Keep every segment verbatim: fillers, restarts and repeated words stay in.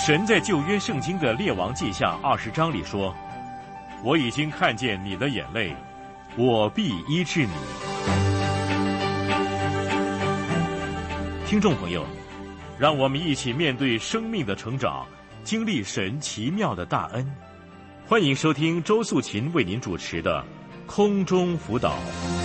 神在旧约圣经的列王记下二十章里说，我已经看见你的眼泪，我必医治你。听众朋友，让我们一起面对生命的成长，经历神奇妙的大恩。欢迎收听周素琴为您主持的空中辅导。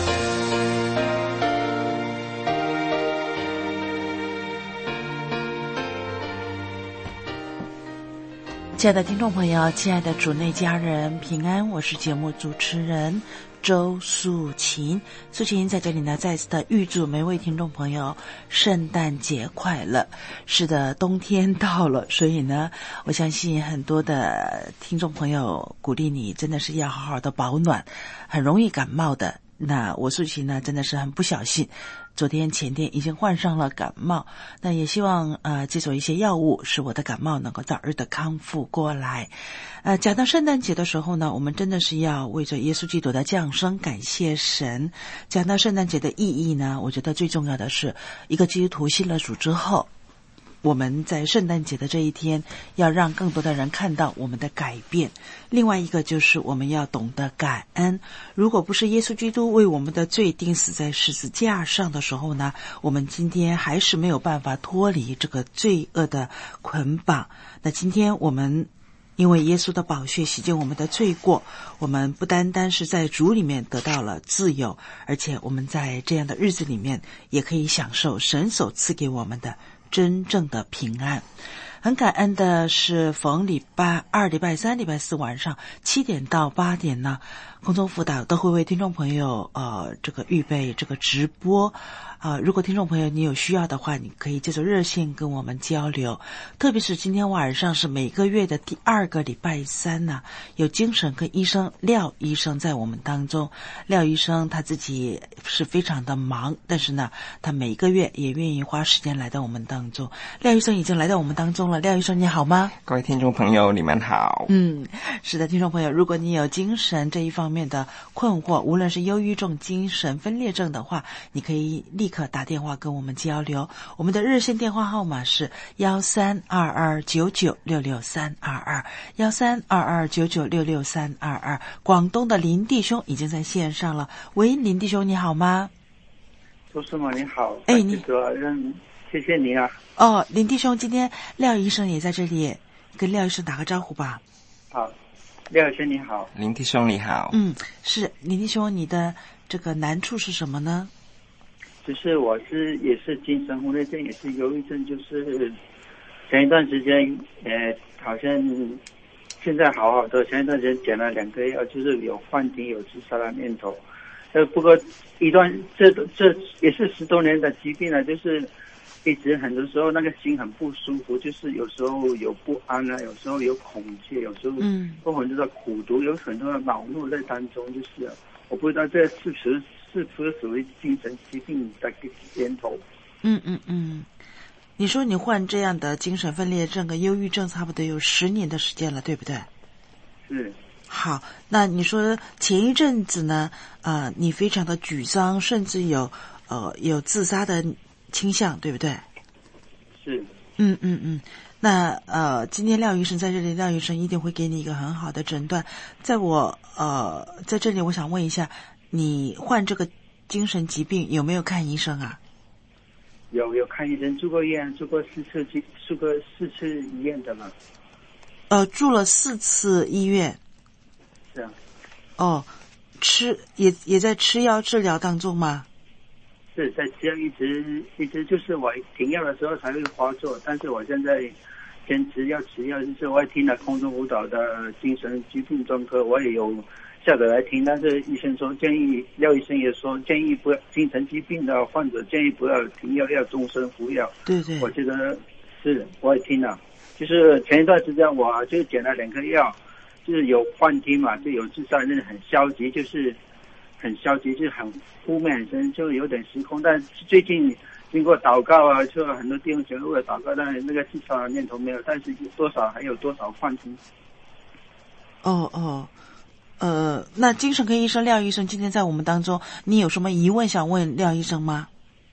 亲爱的听众朋友，亲爱的主内家人平安，我是节目主持人周素琴。素琴在这里呢，再次的预祝每位听众朋友圣诞节快乐。是的，冬天到了，所以呢，我相信很多的听众朋友鼓励你，真的是要好好的保暖，很容易感冒的。那我素琴呢，真的是很不小心，昨天前天已经患上了感冒，那也希望呃借助一些药物，使我的感冒能够早日的康复过来。呃，讲到圣诞节的时候呢，我们真的是要为着耶稣基督的降生感谢神。讲到圣诞节的意义呢，我觉得最重要的是一个基督徒信了主之后，我们在圣诞节的这一天要让更多的人看到我们的改变。另外一个就是我们要懂得感恩，如果不是耶稣基督为我们的罪钉死在十字架上的时候呢，我们今天还是没有办法脱离这个罪恶的捆绑。那今天我们因为耶稣的宝血洗净我们的罪过，我们不单单是在主里面得到了自由，而且我们在这样的日子里面也可以享受神所赐给我们的真正的平安。很感恩的是，逢礼拜二、礼拜三、礼拜四晚上七点到八点呢，空中辅导都会为听众朋友呃这个预备这个直播啊、呃。如果听众朋友你有需要的话，你可以借助热线跟我们交流。特别是今天晚上是每个月的第二个礼拜三呢，有精神科医生廖医生在我们当中。廖医生他自己是非常的忙，但是呢，他每个月也愿意花时间来到我们当中。廖医生已经来到我们当中了。廖医生你好吗？ 各位听众朋友你们好。 嗯，是的，听众朋友，如果你有精神这一方面的困惑，无论是忧郁症、精神分裂症的话，你可以立刻打电话跟我们交流。我们的热线电话号码是幺三二二九九六六三二二幺三二二九九六六三二二。广东的林弟兄已经在线上了。喂，林弟兄你好吗？ 周师母你好。 哎，你主任，谢谢你啊。 哦，林弟兄，今天廖医生也在这里，跟廖医生打个招呼吧。 好，廖医生你好。 林弟兄你好。 嗯，是林弟兄，你的这个难处是什么呢？ 就是我是也是精神分裂症，也是忧郁症，就是前一段时间呃好像现在好好的，前一段时间减了两个药，就是有幻听有自杀的念头。呃不过一段这这也是十多年的疾病了，就是一直很多时候那个心很不舒服，就是有时候有不安啊，有时候有恐惧，有时候嗯，有很多的苦毒，有很多的恼怒在当中，就是我不知道这是不是是不是属于精神疾病的源头。 嗯嗯嗯，你说你患这样的精神分裂症跟忧郁症差不多有十年的时间了，对不对？ 是。 好，那你说前一阵子呢，呃，你非常的沮丧，甚至有呃有自杀的倾向，对不对？ 是。 嗯嗯嗯。那呃，今天廖医生在这里，廖医生一定会给你一个很好的诊断。在我呃在这里，我想问一下，你患这个精神疾病有没有看医生啊？ 有有看医生，住过院，住过四次，住过四次医院的了。 呃，住了四次医院。 是啊。 哦，吃也也在吃药治疗当中吗？ 是在吃药，一直一直就是我停药的时候才会发作，但是我现在坚持要吃药，就是我也听了空中辅导的精神疾病专科，我也有下载来听，但是医生说建议，廖医生也说建议不要精神疾病的患者建议不要停药，要终身服药。 对对， 我觉得是，我也听了，就是前一段时间我就减了两颗药，就是有幻听嘛，就有自杀，那很消极，就是很消极，就是很负面，就有点失控。但最近经过祷告啊，就很多弟兄姐妹为了祷告，但是那个自杀的念头没有，但是多少还有多少幻听。 哦哦，呃，那精神科医生廖医生今天在我们当中，你有什么疑问想问廖医生吗？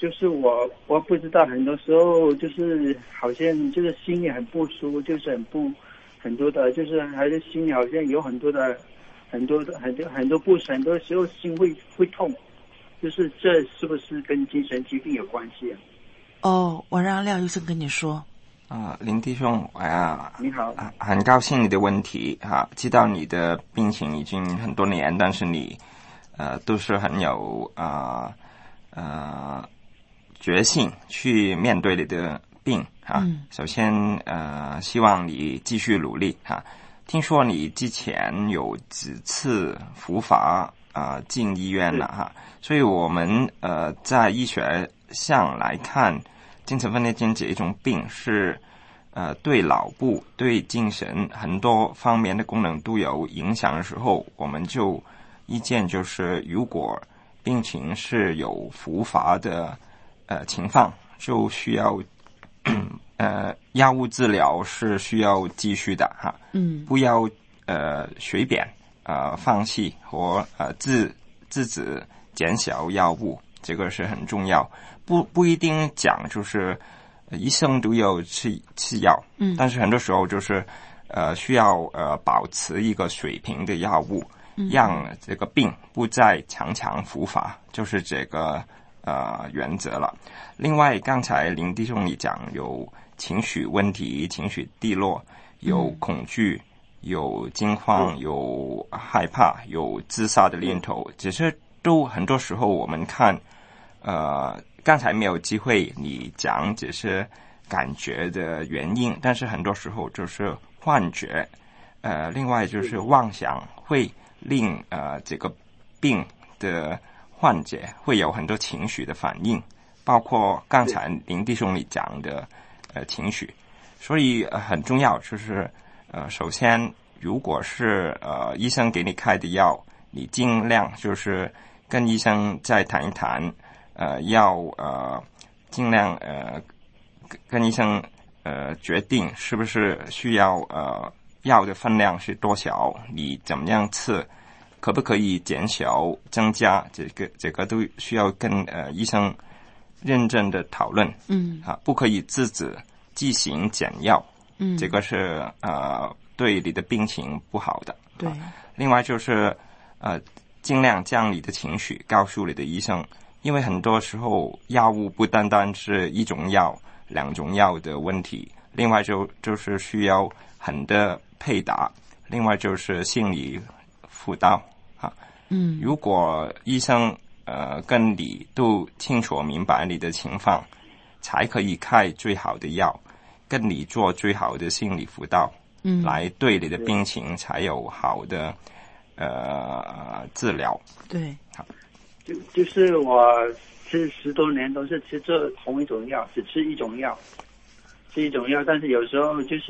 就是我我不知道，很多时候就是好像就是心里很不舒服，就是很不很多的，就是还是心里好像有很多的很多的很多很多不很多时候心会会痛，就是这是不是跟精神疾病有关系啊？ 哦，我让廖医生跟你说。 啊、呃，林弟兄啊， 你好， 很高兴你的问题哈、啊，知道你的病情已经很多年，但是你呃都是很有啊呃。呃决心去面对你的病哈、啊嗯。首先呃，希望你继续努力哈、啊。听说你之前有几次复发啊进医院了哈、啊，所以我们呃在医学上来看，精神分裂症这一种病是呃对脑部、对精神很多方面的功能都有影响的时候，我们就意见就是如果病情是有复发的。呃，情况就需要呃药物治疗是需要继续的哈，嗯，不要呃随便呃放弃或呃自自己减少药物，这个是很重要。不不一定讲就是、呃、医生都有吃吃药，嗯，但是很多时候就是呃需要呃保持一个水平的药物，嗯，让这个病不再常常复发，就是这个。呃，原则了。另外，刚才林弟兄你讲有情绪问题、情绪低落、有恐惧、有惊慌、有害怕、有自杀的念头，只是都很多时候我们看，呃，刚才没有机会你讲只是感觉的原因，但是很多时候就是幻觉，呃，另外就是妄想会令呃这个病的。患者会有很多情绪的反应，包括刚才林弟兄你讲的呃情绪，所以、呃、很重要就是呃首先如果是呃医生给你开的药，你尽量就是跟医生再谈一谈，呃要呃尽量呃跟医生呃决定是不是需要呃药的分量是多少，你怎么样吃。可不可以减少、增加？这个这个都需要跟呃医生认真的讨论。嗯，啊，不可以自己自行减药。嗯，这个是呃对你的病情不好的。对。啊、另外就是呃尽量将你的情绪告诉你的医生，因为很多时候药物不单单是一种药、两种药的问题，另外就就是需要很的配搭，另外就是心理辅导。啊，嗯，如果医生呃跟你都清楚明白你的情况，才可以开最好的药，跟你做最好的心理辅导，嗯，来对你的病情才有好的呃治疗。对，好， 就就是我吃十多年都是吃这同一种药，只吃一种药，吃一种药，但是有时候就是。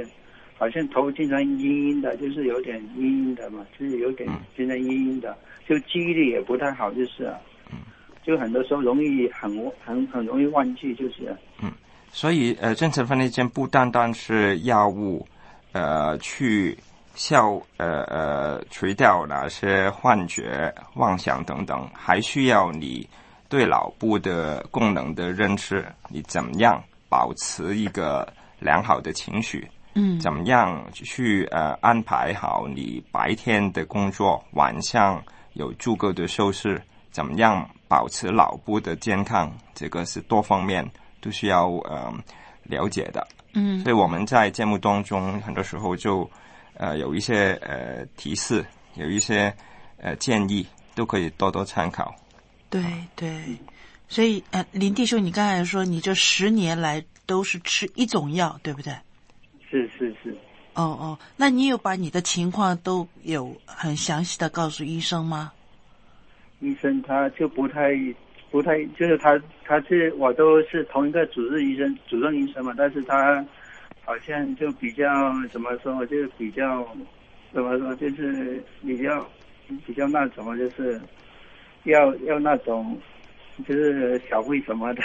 好像头经常阴阴的，就是有点阴阴的嘛，就是有点经常阴阴的，就记忆力也不太好，就是啊，就很多时候容易很很很容易忘记，就是啊。 嗯，所以呃，精神分裂症不单单是药物，呃，去消呃呃除掉那些幻觉、妄想等等，还需要你对脑部的功能的认识，你怎么样保持一个良好的情绪。嗯，怎么样去呃安排好你白天的工作，晚上有足够的休息，怎么样保持脑部的健康，这个是多方面都需要呃了解的。嗯，所以我们在节目当中很多时候就呃有一些呃提示，有一些呃建议，都可以多多参考。 对对，所以呃林弟兄，你刚才说你这十年来都是吃一种药，对不对？ 是是是。 哦哦，那你有把你的情况都有很详细的告诉医生吗？ 医生他就不太不太，就是他他是我都是同一个主治医生主任医生嘛，但是他好像就比较怎么说，就是比较怎么说，就是比较比较那什么，就是要要那种就是小慧什么的。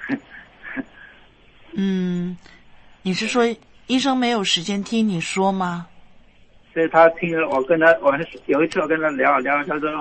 嗯，你是说医生没有时间听你说吗？ 所以他听了我跟他，我有一次我跟他聊聊，他说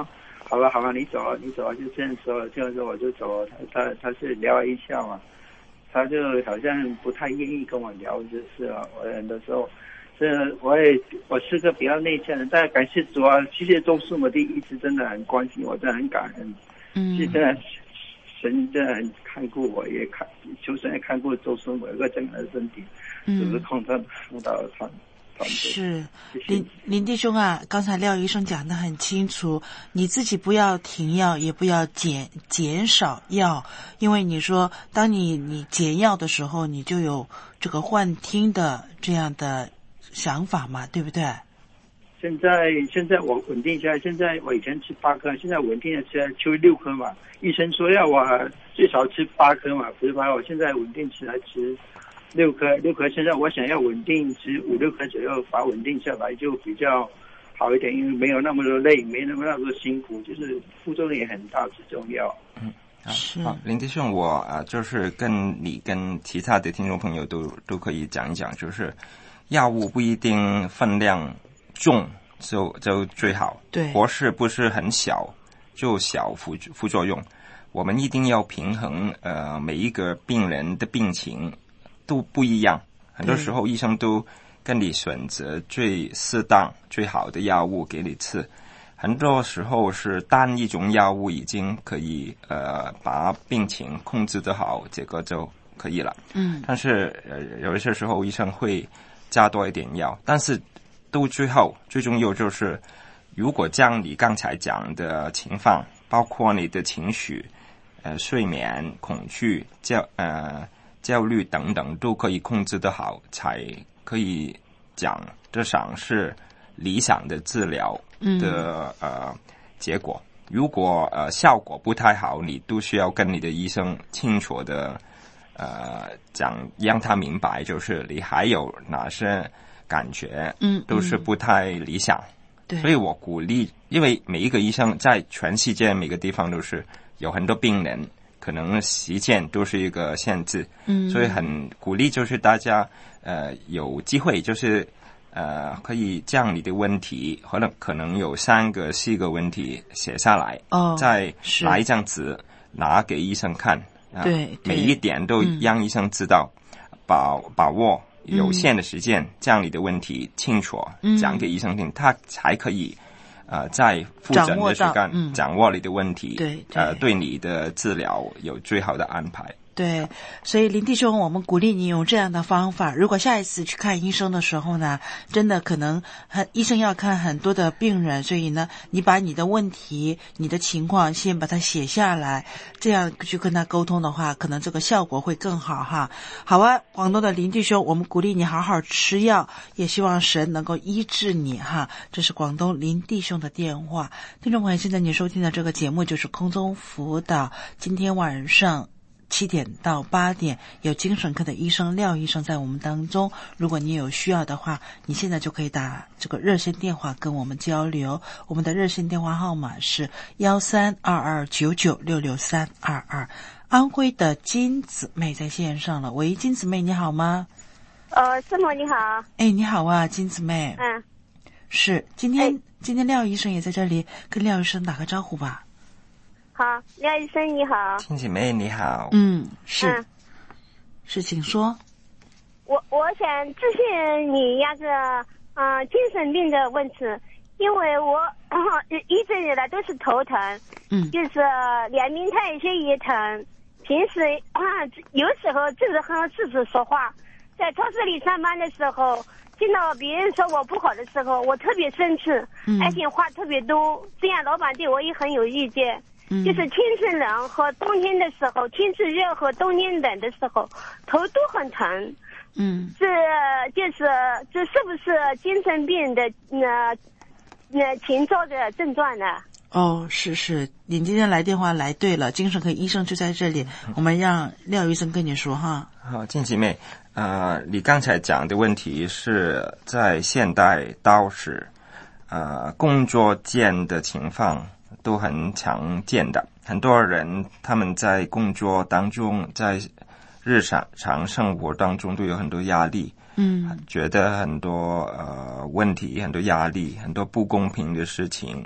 好了好了，你走了你走了，就这样说，这样说我就走了。他他他是聊了一下嘛，他就好像不太愿意跟我聊，就是啊，我很多时候，这我也我是个比较内向的，但感谢主啊，谢谢周树我的一直真的很关心我，真的很感恩。嗯，是真的，神真的很看顾我，也看求神也看顾周树我有个这样的身体，就是控制辅导他。 是林林弟兄啊，刚才廖医生讲得很清楚，你自己不要停药，也不要减减少药，因为你说当你你减药的时候，你就有这个幻听的这样的想法嘛，对不对？ 现在现在我稳定下来，现在我以前吃八颗，现在稳定的吃吃六颗嘛。医生说要我最少吃八颗嘛，不是吧？我现在稳定吃来吃。六颗六颗，现在我想要稳定吃五六颗左右，把稳定下来就比较好一点，因为没有那么多累，没那么那么多辛苦，就是副作用也很大，最重要。 嗯，好，好林弟兄，我啊、呃，就是跟你跟其他的听众朋友都都可以讲一讲，就是药物不一定分量重就就最好， 对， 或是不是很小就小副副作用，我们一定要平衡呃每一个病人的病情。都不一样，很多时候医生都跟你选择最适当最好的药物给你吃，很多时候是单一种药物已经可以呃把病情控制得好，这个就可以了。嗯，但是呃有一些时候医生会加多一点药，但是到最后最重要就是如果将你刚才讲的情况，包括你的情绪、呃睡眠、恐惧、焦呃。焦虑等等都可以控制得好，才可以讲得上是理想的治疗的、嗯、呃结果。如果呃效果不太好，你都需要跟你的医生清楚的呃讲，让他明白，就是你还有哪些感觉，嗯，都是不太理想。对，所以我鼓励，因为每一个医生在全世界每个地方都是有很多病人。可能时间都是一个限制，嗯，所以很鼓励就是大家呃有机会就是呃可以将你的问题，可能可能有三个四个问题写下来，哦，再拿一张纸拿给医生看， 对、 啊，每一点都让医生知道，嗯、把把握有限的时间，嗯、将你的问题清楚讲给医生听，嗯、他才可以。呃，在复诊的时间、嗯、掌握你的问题， 对，对呃，对你的治疗有最好的安排。 对，所以林弟兄，我们鼓励你用这样的方法。如果下一次去看医生的时候呢，真的可能很医生要看很多的病人，所以呢，你把你的问题、你的情况先把它写下来，这样去跟他沟通的话，可能这个效果会更好哈。好啊，广东的林弟兄，我们鼓励你好好吃药，也希望神能够医治你哈。这是广东林弟兄的电话。听众朋友，现在你收听的这个节目就是空中辅导，今天晚上七点到八点有精神科的医生廖医生在我们当中，如果你有需要的话，你现在就可以打这个热线电话跟我们交流。我们的热线电话号码是一三二二九九六六三二二。安徽的金姊妹在线上了，喂，金姊妹你好吗？ 呃，师母你好。 哎，你好啊，金姊妹。 嗯， 是今天、哎、今天廖医生也在这里，跟廖医生打个招呼吧。 好，廖医生你好。 金姊妹你好。 嗯，是，嗯、是，请说。 我我想咨询你那个呃精神病的问题，因为我、呃、一直以来都是头疼，嗯，就是两边太血也疼，平时啊、呃、有时候就是和自己说话，在超市里上班的时候，听到别人说我不好的时候，我特别生气，嗯、而且话特别多，这样老板对我也很有意见。嗯、就是天气冷和冬天的时候，天气热和冬天冷的时候，头都很疼。嗯，这就是这是不是精神病的呃呃前兆的症状呢？ 哦，是是，你今天来电话来对了，精神科医生就在这里，我们让廖医生跟你说哈。 好，金姊妹，呃，你刚才讲的问题是在现代都市呃工作间的情况。都很常见的，很多人他们在工作当中，在日常常生活当中都有很多压力，嗯，觉得很多呃问题、很多压力、很多不公平的事情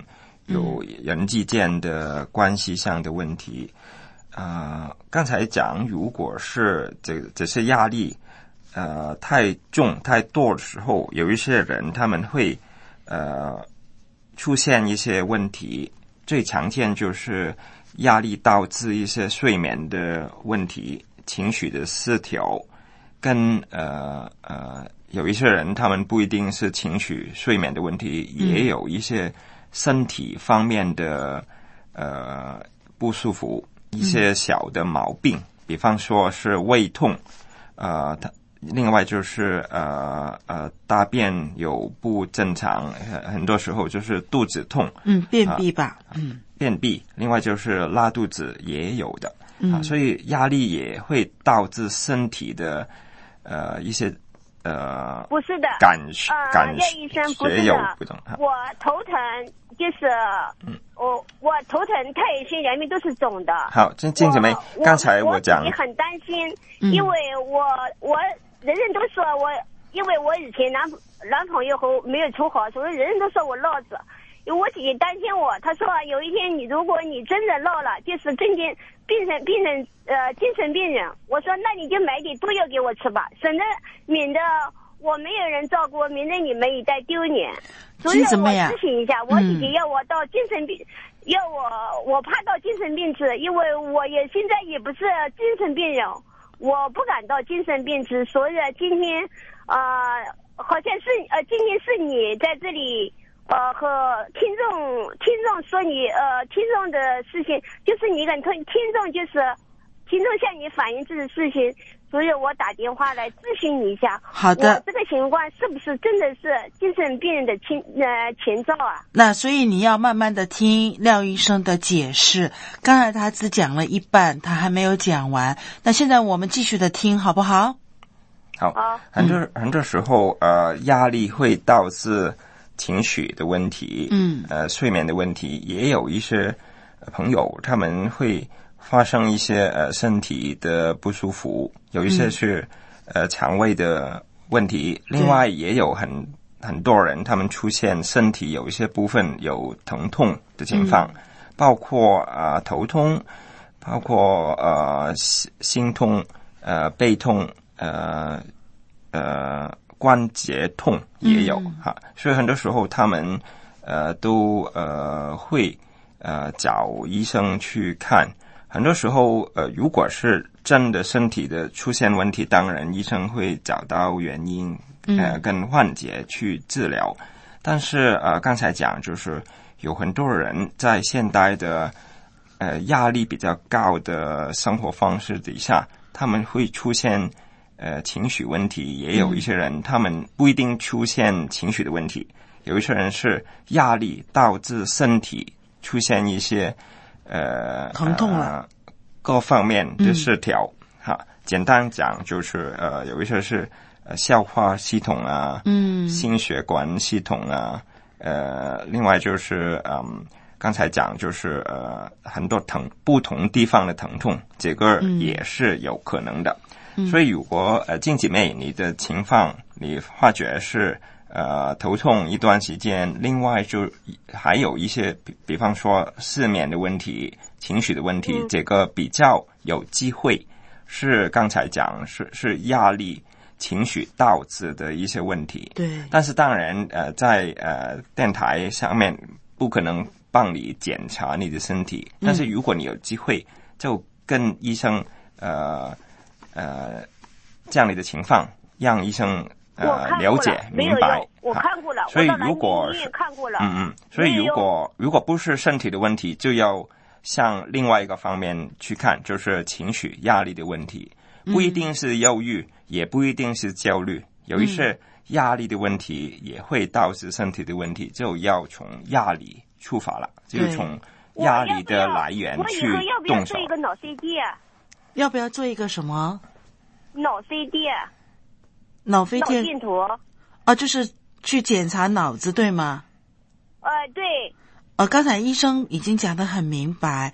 有人际间的关系上的问题。啊、呃，刚才讲，如果是这这些压力呃太重太多的时候，有一些人他们会呃出现一些问题，最常见就是压力导致一些睡眠的问题、情绪的失调，跟呃呃有一些人他们不一定是情绪睡眠的问题，嗯、也有一些身体方面的呃不舒服。一些小的毛病，嗯、比方说是胃痛，呃，另外就是呃呃大便有不正常，很多时候就是肚子痛， 嗯，便秘吧， 呃、嗯，便秘，另外就是拉肚子也有的，嗯、啊，所以压力也会导致身体的呃一些呃不是的感呃感叶医生不是的， 不懂， 我头疼。就是嗯，我我头疼、太阳穴、两边都是肿的。 好，金金姊妹，刚才我讲， 你很担心，嗯、因为我我人人都说我，因为我以前男男朋友和没有处好，所以人人都说我落子。因为我姐姐担心我，她说有一天你如果你真的落了，就是真的病人病人呃精神病人，我说那你就买点毒药给我吃吧，省得免得我没有人照顾，免得你们一代丢脸。所以我咨询一下，我姐姐要我到精神病，嗯、要我我怕到精神病治，因为我也现在也不是精神病人，我不敢到精神病治。所以今天啊、呃，好像是呃，今天是你在这里呃和听众听众说你呃听众的事情，就是你跟听听众就是听众向你反映这个事情。所以我打电话来咨询你一下， 好的， 我这个情况是不是真的是精神病人的前呃前兆啊？ 那所以你要慢慢的听廖医生的解释，刚才他只讲了一半，他还没有讲完。那现在我们继续的听，好不好？ 好，好很多很多时候呃压力会导致情绪的问题，嗯，呃睡眠的问题，也有一些朋友他们会发生一些呃身体的不舒服，有一些是、嗯、呃肠胃的问题，另外也有很很多人他们出现身体有一些部分有疼痛的情况，嗯、包括啊、呃、头痛，包括呃心痛，呃背痛，呃呃关节痛也有、嗯、哈，所以很多时候他们呃都呃会呃找医生去看。很多时候，呃，如果是真的身体的出现问题，当然医生会找到原因，呃，跟患者去治疗。嗯、但是，呃，刚才讲就是有很多人在现代的呃压力比较高的生活方式底下，他们会出现呃情绪问题。也有一些人，嗯、他们不一定出现情绪的问题，有一些人是压力导致身体出现一些。呃， 疼痛了、 呃，各方面的失调，哈、嗯，简单讲就是呃，有一些是呃消化系统啊，嗯，心血管系统啊，呃，另外就是嗯，刚才讲就是呃很多疼不同地方的疼痛，这个也是有可能的。嗯、所以如果呃金姐妹你的情况你发觉是。呃，头痛一段时间，另外就还有一些，比比方说失眠的问题、情绪的问题，嗯、这个比较有机会是刚才讲是是压力、情绪导致的一些问题。 对。但是当然，呃，在呃电台上面不可能帮你检查你的身体，但是如果你有机会，就跟医生呃呃这样的情况，让医生。呃，了解明白， 我看过了， 所以如果是看过了， 嗯嗯，所以如果如果不是身体的问题，就要向另外一个方面去看，就是情绪压力的问题，不一定是忧郁，嗯、也不一定是焦虑，有一些压力的问题也会导致身体的问题，就要从压力出发了，就从压力的来源去动手。 我要不要做一个脑 C D 啊？ 要不要做一个什么？ 脑 C D 啊？ 脑飞电脑电图哦，就是去检查脑子对吗？ 呃，对。 呃，刚才医生已经讲得很明白，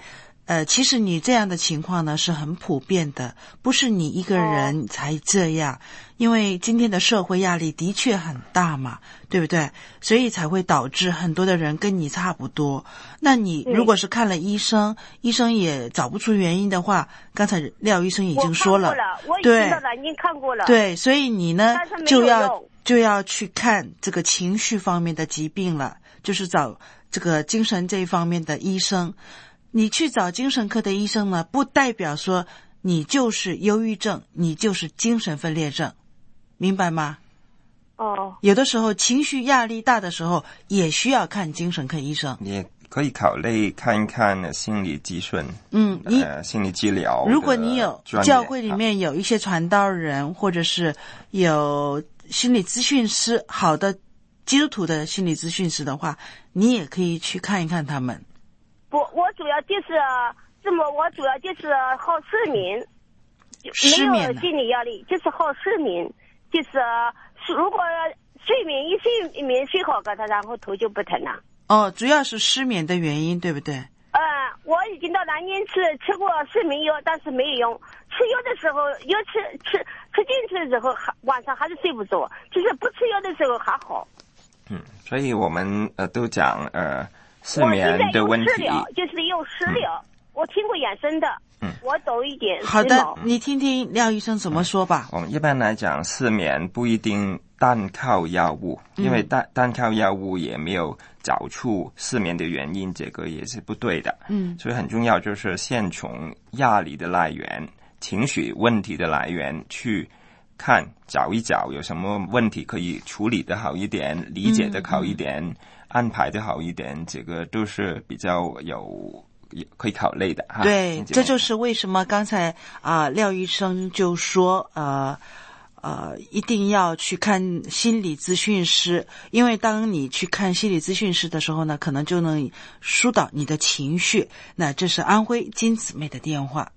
呃，其实你这样的情况呢是很普遍的，不是你一个人才这样，哦，因为今天的社会压力的确很大嘛，对不对？所以才会导致很多的人跟你差不多。那你如果是看了医生，医生也找不出原因的话，刚才廖医生已经说了， 我看过了，我已经到南京看过了。 对，所以你呢就要就要去看这个情绪方面的疾病了，就是找这个精神这一方面的医生。你去找精神科的医生呢，不代表说你就是忧郁症，你就是精神分裂症，明白吗？ 哦， 有的时候情绪压力大的时候，也需要看精神科医生。 也可以考虑看一看心理咨询， 嗯，你、 呃、心理治疗。 如果你有教会里面有一些传道人，或者是有心理咨询师，好的基督徒的心理咨询师的话，你也可以去看一看他们。 不，我主要就是这么，我主要就是好失眠， 失眠没有心理压力，就是好失眠，就是如果睡眠一睡眠睡好了，他然后头就不疼了。 哦，主要是失眠的原因，对不对？ 呃，我已经到南京吃吃过失眠药，但是没有用。吃药的时候，药吃吃吃进去的时候，还晚上还是睡不着，就是不吃药的时候还好。 嗯，所以我们呃都讲呃。失眠的问题， 我现在用食疗，就是用食疗，嗯，我听过养生的， 嗯， 我懂一点。 好的，你听听廖医生怎么说吧。 嗯，我们一般来讲，失眠不一定单靠药物，嗯，因为单单靠药物也没有找出失眠的原因，这个也是不对的。 嗯， 所以很重要就是先从压力的来源、情绪问题的来源去看，找一找有什么问题可以处理的好一点，理解的好一点。嗯嗯安排的好一点，这个都是比较有可以考虑的哈。 对，这就是为什么刚才啊、呃、廖医生就说呃呃一定要去看心理咨询师，因为当你去看心理咨询师的时候呢，可能就能疏导你的情绪。那这是安徽金姊妹的电话。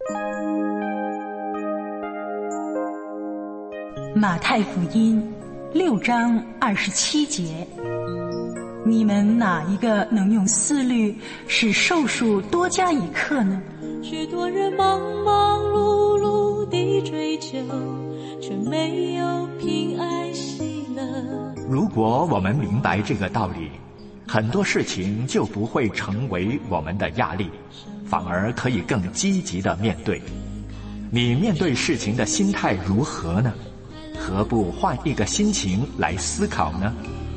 马太福音六章二十七节。你们哪一个能用思虑使寿数多加一刻呢？ 许多人忙忙碌碌地追求，却没有平安喜乐。 如果我们明白这个道理，很多事情就不会成为我们的压力，反而可以更积极地面对。你面对事情的心态如何呢？何不换一个心情来思考呢？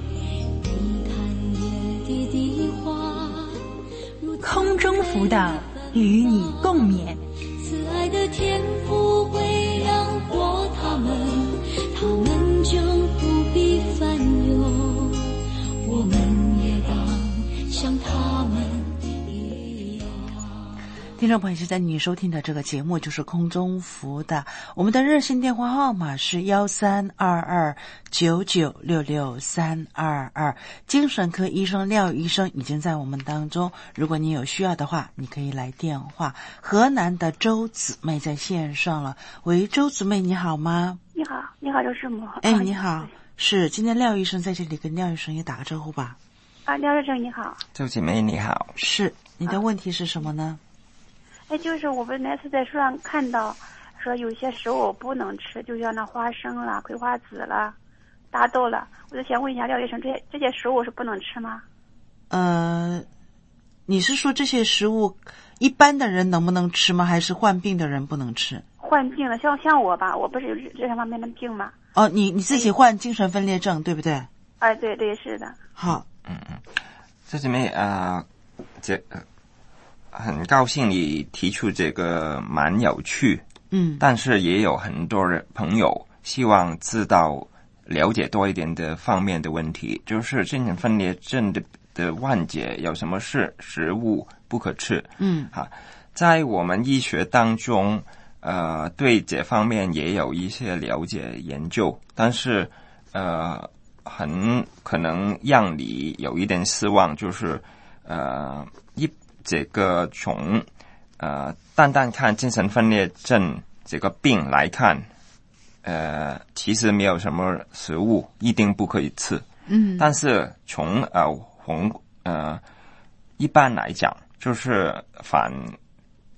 空中辅导与你共勉。 慈爱的天父会养活他们，他们就不必烦忧，我们也当像他们一样。 听众朋友，现在你收听的这个节目就是空中辅导，我们的热线电话号码是幺三二二九九六六三二二，精神科医生廖医生已经在我们当中，如果你有需要的话，你可以来电话。河南的周姊妹在线上了，喂，周姊妹你好吗？ 你好，你好，周师母。 哎，你好，是今天廖医生在这里跟廖医生也打个招呼吧。 啊，廖医生你好。 周姐妹你好。 是，你的问题是什么呢？ 哎，就是我们那次在书上看到说有些食物不能吃，就像那花生啦、葵花籽啦、大豆了，我就想问一下廖医生，这些这些食物是不能吃吗？ 呃，你是说这些食物一般的人能不能吃吗？还是患病的人不能吃？ 患病了，像像我吧，我不是有这方面的病吗？ 哦，你你自己患精神分裂症，哎、对不对？ 哎，对对是的。 好， 嗯嗯，这姐妹啊，这。很高兴你提出这个蛮有趣， 嗯， 但是也有很多人朋友希望知道了解多一点的方面的问题，就是精神分裂症的的患者有什么是食物不可吃？ 嗯， 哈，在我们医学当中，呃，对这方面也有一些了解研究，但是呃，很可能让你有一点失望，就是呃一。这个从呃单单看精神分裂症这个病来看，呃其实没有什么食物一定不可以吃。 嗯， 但是从呃红呃一般来讲，就是反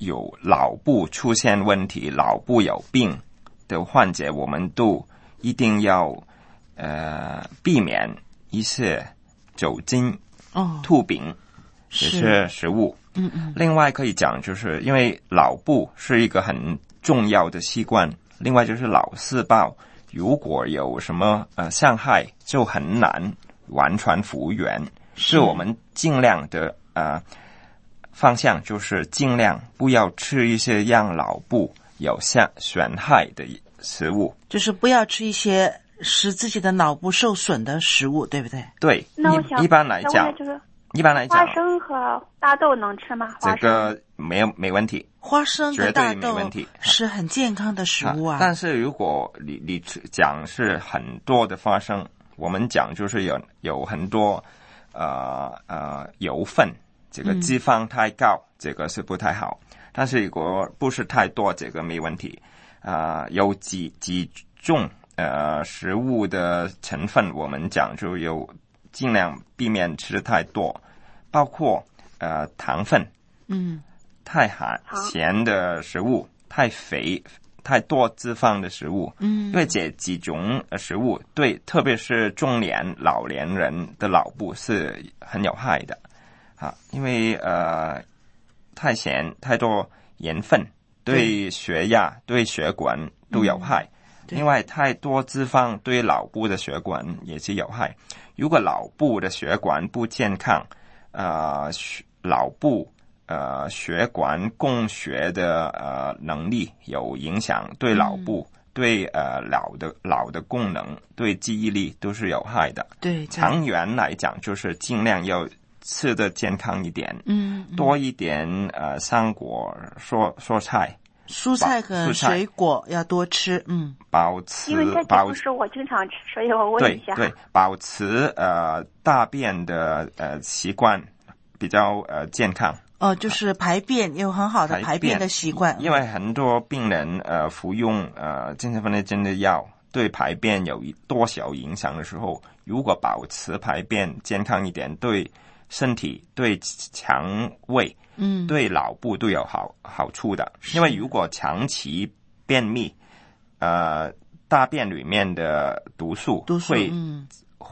有脑部出现问题、脑部有病的患者，我们都一定要呃避免一些酒精、 哦、 吐饼这些食物。 嗯嗯。 另外可以讲，就是因为脑部是一个很重要的器官，另外就是脑细胞如果有什么呃伤害，就很难完全复原。是我们尽量的呃方向就是尽量不要吃一些让脑部有像损害的食物， 就是不要吃一些使自己的脑部受损的食物，对不对？ 对。 那我想一般来讲， 就是一般来讲， 花生和大豆能吃吗？ 这个没有没问题。 花生和大豆绝对没问题是很健康的食物啊。 啊但是如果你你讲是很多的花生，我们讲就是有有很多呃呃油分，这个脂肪太高，嗯、这个是不太好。但是如果不是太多，这个没问题。啊、呃，有几几种呃食物的成分，我们讲就有尽量避免吃太多，包括呃糖分， 嗯， 太寒咸的食物，太肥。太多脂肪的食物，嗯，因为这几种食物对特别是中年老年人的脑部是很有害的啊，因为呃太咸太多盐分对血压对血管都有害，嗯、另外太多脂肪对脑部的血管也是有害。如果脑部的血管不健康，呃脑部呃，血管供血的呃能力有影响，对脑部、嗯、对呃脑的脑的功能、对记忆力都是有害的。 对， 长远来讲，就是尽量要吃的健康一点， 嗯，嗯多一点呃水果、蔬蔬菜、 蔬菜和水果要多吃，嗯， 保持因为这不是我经常吃，所以我问一下。 对对，保持呃大便的呃习惯比较呃健康。 哦，就是排便有很好的排便的习惯， 因为很多病人呃服用呃精神分裂症的药，对排便有多少影响的时候，如果保持排便健康一点，对身体、对肠胃、嗯，对脑部都有好好处的。因为如果长期便秘，呃，大便里面的毒素会嗯。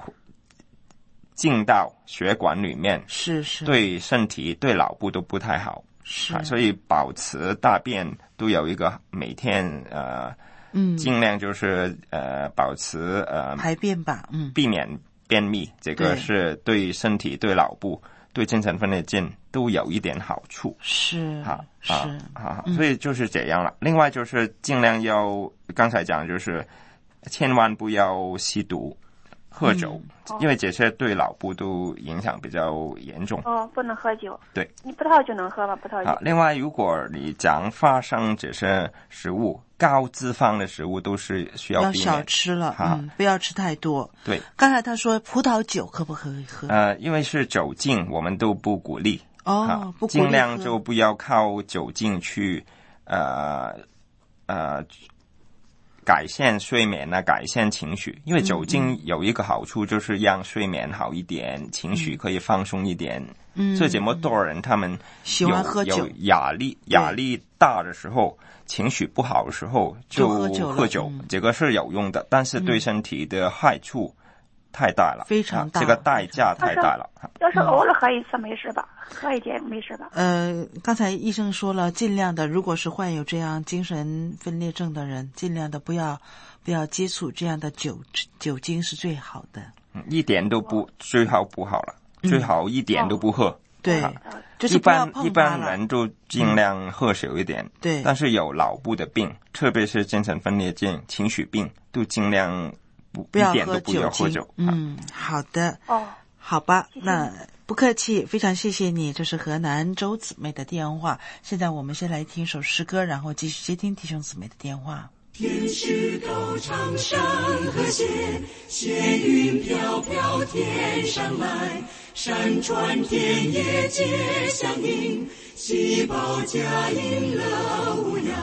进到血管里面， 是是， 对身体对脑部都不太好， 是、 啊，所以保持大便都有一个每天呃，嗯，尽量就是呃保持呃排便吧，嗯， 避免便秘，这个是对身体、对脑部、对精神分裂症都有一点好处， 是啊是啊，嗯、所以就是这样了。另外就是尽量要刚才讲，就是千万不要吸毒。喝酒、嗯，因为这些对脑部都影响比较严重。 哦，不能喝酒。 对， 你葡萄酒能喝吗？葡萄酒。 啊，另外，如果你讲花生这些食物，高脂肪的食物都是需要避免要少吃了，嗯，不要吃太多。 对， 刚才他说葡萄酒可不可以喝？ 呃，因为是酒精，我们都不鼓励。 哦，不鼓励尽量就不要靠酒精去，呃呃。改善睡眠啊，改善情绪，因为酒精有一个好处，就是让睡眠好一点，嗯、情绪可以放松一点。嗯，所以这么多人他们喜欢喝酒， 有压力压力大的时候，情绪不好的时候就喝酒， 喝酒、嗯，这个是有用的，但是对身体的害处太大了， 非常大， 啊、这个代价太大了。 要是偶尔喝一次没事吧？喝一点没事吧？ 呃，刚才医生说了，尽量的，如果是患有这样精神分裂症的人，尽量的不要不要接触这样的酒酒精是最好的。 嗯，一点都不最好不好了，嗯、最好一点都不喝。 哦、对、啊，就是一般一般人都尽量喝少一点。 嗯、对， 但是有脑部的病，特别是精神分裂症、情绪病，都尽量不不要一点都不要喝酒。 嗯，好的。 哦， 好吧，那。不客气，非常谢谢你。这是河南周姊妹的电话。现在我们先来听一首诗歌，然后继续接听弟兄姊妹的电话。 天是高唱山和弦，闲云飘飘天上来，山川田野皆相应，细胞佳音乐无涯，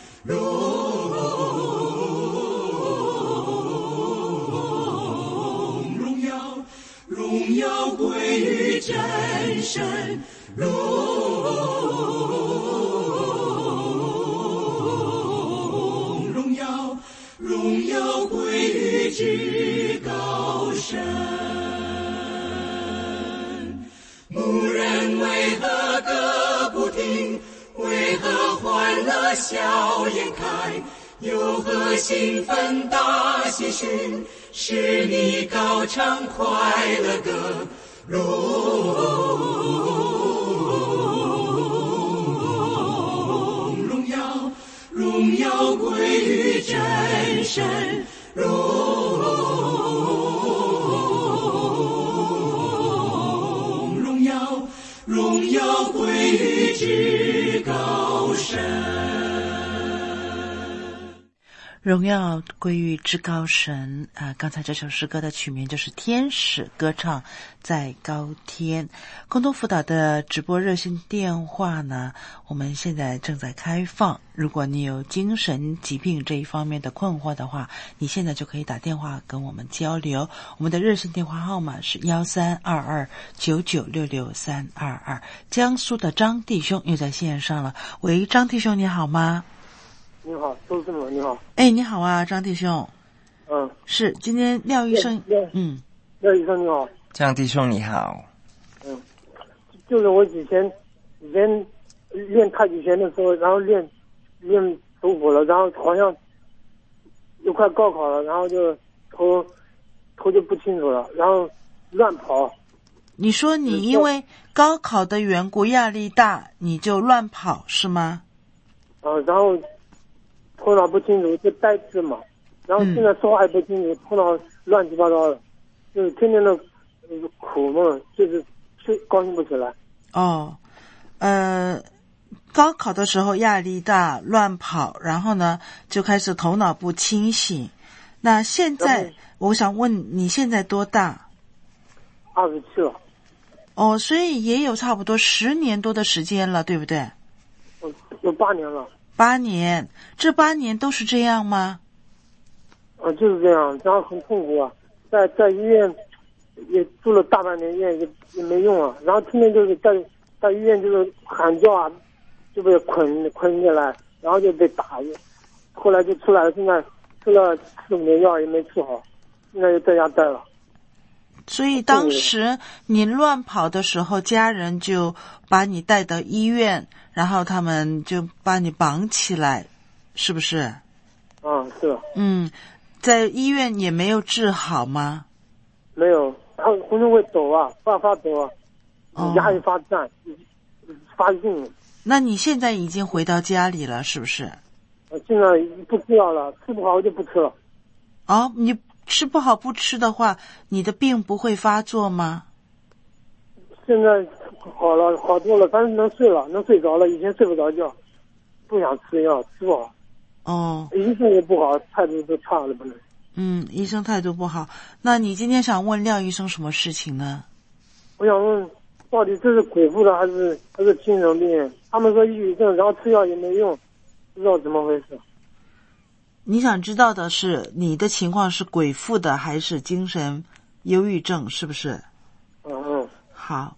荣荣耀荣耀归于真神，荣耀归于至高神。牧人为何歌不停？为何欢乐笑颜开？有何兴奋大喜讯？使你高唱快乐歌？荣荣耀荣耀归于真神，荣荣耀荣耀归于至高神。 荣耀归于至高神啊、呃！刚才这首诗歌的曲名就是《天使歌唱在高天》。空中辅导的直播热线电话呢，我们现在正在开放。如果你有精神疾病这一方面的困惑的话，你现在就可以打电话跟我们交流。我们的热线电话号码是幺三二二九九六六三二二。江苏的张弟兄又在线上了，喂，张弟兄你好吗？ 你好，周师傅，你好。 哎，你好啊，张弟兄。 嗯， 是今天廖医生。嗯， 廖医生你好。 张弟兄你好。 嗯，就是我以前以前练太极拳的时候，然后练练走火了，然后好像又快高考了，然后就头头就不清楚了，然后乱跑。 你说你因为高考的缘故压力大，你就乱跑是吗？ 啊，然后头脑不清楚就呆滞嘛，然后现在说话也不清楚，头脑乱七八糟的，就是天天的苦闷，就是就高兴不起来。 哦，呃，高考的时候压力大，乱跑，然后呢就开始头脑不清醒。那现在我想问你现在多大？ 二十七了。 哦，所以也有差不多十年多的时间了，对不对？ 有八年了。 八年，这八年都是这样吗？ 啊，就是这样，然后很痛苦啊，在在医院也住了大半年院，也也没用啊，然后天天就是在在医院就是喊叫啊，就被捆捆进来，然后就被打，后来就出来了，现在吃了四五年药也没治好，现在就在家待了。 所以当时你乱跑的时候，家人就把你带到医院，然后他们就把你绑起来，是不是？ 啊，是的。 嗯，在医院也没有治好吗？ 没有，然后浑身会抖啊，发发抖啊， 哦、 牙也发胀，发硬。 那你现在已经回到家里了，是不是？ 我现在不吃药了，吃不好就不吃了。 哦，你吃不好不吃的话，你的病不会发作吗？ 现在好了，好多了，反正能睡了，能睡着了。以前睡不着觉，不想吃药，吃不好。 哦， 医生也不好，态度都差了不能。 嗯，医生态度不好。那你今天想问廖医生什么事情呢？ 我想问，到底这是鬼附的还是还是精神病？他们说抑郁症，然后吃药也没用，不知道怎么回事。 你想知道的是你的情况是鬼附的还是精神忧郁症，是不是？ 嗯嗯。 好。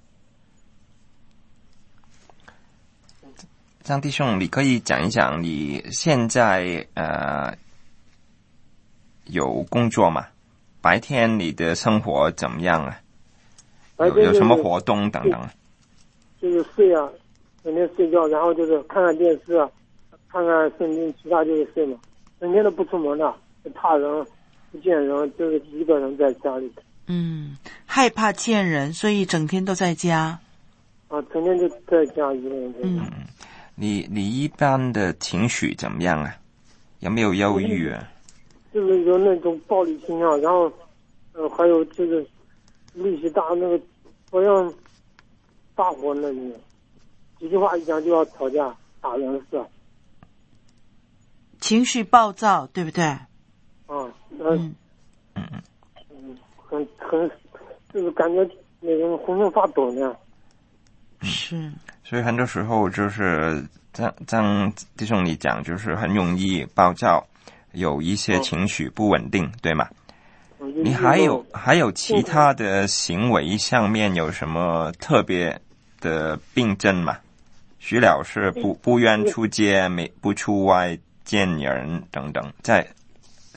张弟兄，你可以讲一讲你现在呃有工作吗？白天你的生活怎么样啊？ 白天、就是、 有有什么活动等等？ 就是睡啊，整天睡觉，然后就是看看电视啊，看看圣经，其他就是睡嘛。整天都不出门了，怕人，不见人，就是一个人在家里。 嗯，害怕见人，所以整天都在家。 啊，整天就在家一个人在家。 嗯，你你一般的情绪怎么样啊？有没有忧郁啊？ 就是有那种暴力倾向，然后，呃，还有就是力气大，那个好像大火那里，几句话一讲就要吵架打人是吧？ 情绪暴躁，对不对？ 啊，嗯嗯嗯，很很，就是感觉那种浑身发抖那样。 是。 所以很多时候就是张张弟兄你讲，就是很容易暴躁，有一些情绪不稳定，哦、对吗？你还有还有其他的行为上面有什么特别的病症吗？徐老师不不愿出街，没不出外见人等等，在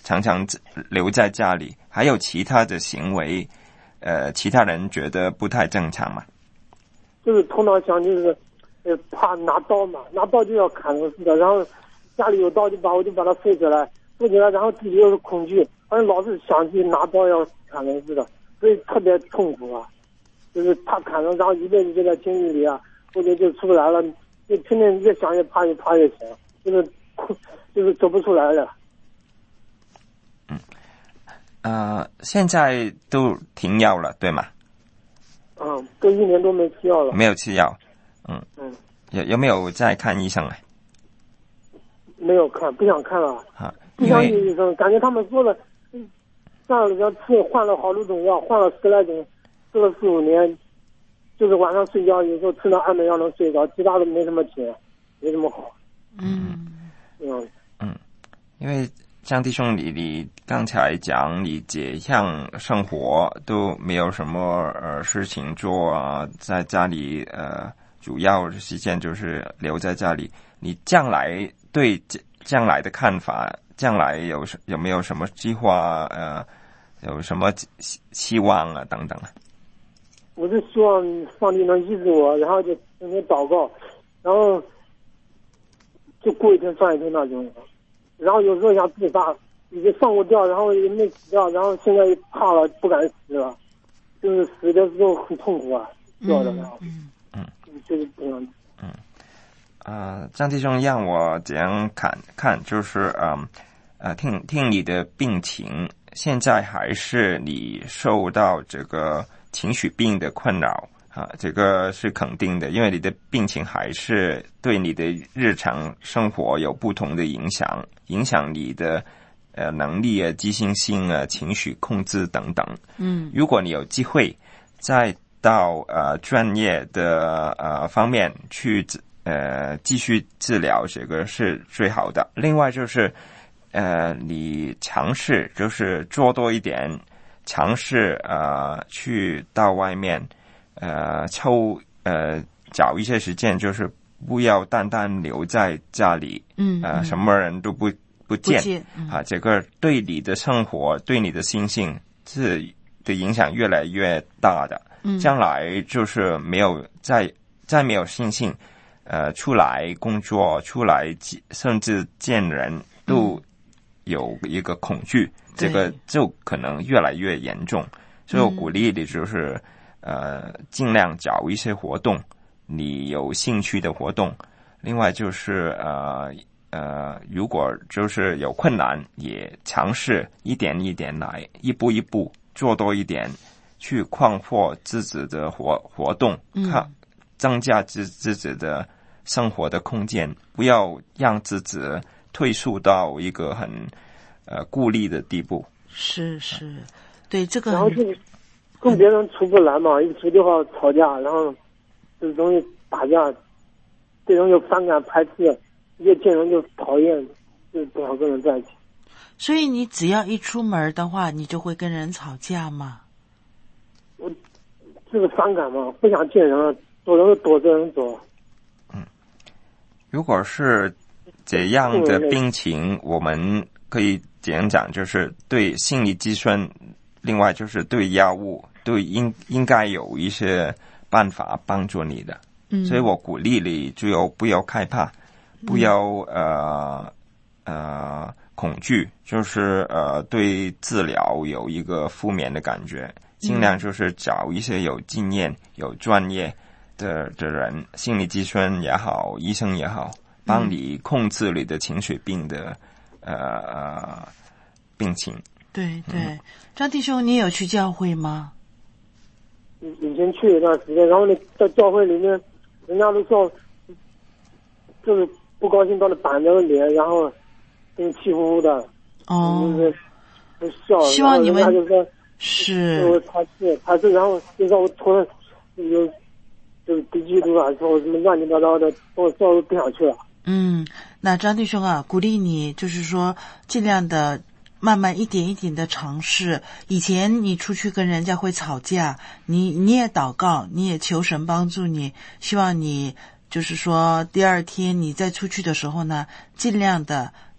常常留在家里，还有其他的行为，呃，其他人觉得不太正常嘛？ 就是头脑想就是呃怕拿刀嘛，拿刀就要砍人似的，然后家里有刀就把我就把它收起来，收起来，然后自己又是恐惧，好像老是想去拿刀要砍人似的，所以特别痛苦啊。就是怕砍人，然后一辈子就在监狱里啊，或者就出不来了，就天天越想越怕，越怕越想，就是就是走不出来了。 嗯，呃，现在都停药了，对吗？ 嗯，都一年多没吃药了。 没有吃药，嗯嗯， 有有没有在看医生啊？ 没有看，不想看了。 啊， 不想看医生，感觉他们说了，上了边吃换了好多种药，换了十来种。吃了四五年，就是晚上睡觉有时候吃了安眠药能睡着，其他的没什么钱，没什么好。 嗯嗯嗯，因为张弟兄，你你刚才讲你这样生活都没有什么呃事情做啊，在家里呃主要的时间就是留在家里。你将来对将来的看法，将来有有没有什么计划？呃，有什么希望啊？等等啊？ 我是希望上帝能医治我，然后就天天祷告，然后就过一天算一天那种。然后有时候想自杀，已经上过吊，然后也没死掉，然后现在怕了，不敢死了，就是死的时候很痛苦啊，吊的， 嗯嗯， 就是这样。 嗯，啊、呃，张弟兄让我这样看看，就是嗯呃，听听你的病情，现在还是你受到这个情绪病的困扰啊，这个是肯定的，因为你的病情还是对你的日常生活有不同的影响，影响你的呃能力啊、积极性啊、情绪控制等等。 嗯， 如果你有机会再到呃专业的呃方面去呃继续治疗，这个是最好的。另外就是呃你尝试就是做多一点。尝试呃去到外面呃抽呃找一些时间，就是不要单单留在家里， 嗯呃什么人都不不见, 不见、嗯、 啊，这个对你的生活对你的心性是的影响越来越大的。 嗯， 将来就是没有再再没有信心呃出来工作，出来甚至见人都有一个恐惧。嗯，这个就可能越来越严重，所以我鼓励你就是呃尽量找一些活动，你有兴趣的活动。另外就是呃呃如果就是有困难，也尝试一点一点来，一步一步做多一点，去扩阔自己的活活动，看增加自自己的生活的空间，不要让自己退缩到一个很呃，孤立的地步。 是是，对这个。 然后就跟别人处不来嘛，一处就好吵架，然后就容易打架，对人就反感排斥，越见人就讨厌，就不想跟人在一起。 所以你只要一出门的话，你就会跟人吵架吗？ 我就是反感嘛，不想见人，走人就躲着人走。 嗯，如果是这样的病情，我们可以这样讲，就是对心理咨询，另外就是对药物，对应应该有一些办法帮助你的。 嗯， 所以我鼓励你就不要害怕，不要呃呃恐惧，就是呃对治疗有一个负面的感觉，尽量就是找一些有经验、有专业的的人，心理咨询也好，医生也好，帮你控制你的情绪病的。呃呃，病情。 对对，嗯，张弟兄，你有去教会吗？ 以前去一段时间，然后呢，在教会里面，人家都说，就是不高兴到了板着脸，然后跟气呼呼的。 哦。 就是笑。 希望你们就说是。 我他是他是，然后就让我从有就是低基督啊，说什么乱七八糟的，我说我不想去了。 嗯，那张弟兄啊，鼓励你就是说尽量的慢慢一点一点的尝试。以前你出去跟人家会吵架，你你也祷告，你也求神帮助你，希望你就是说第二天你再出去的时候呢，尽量的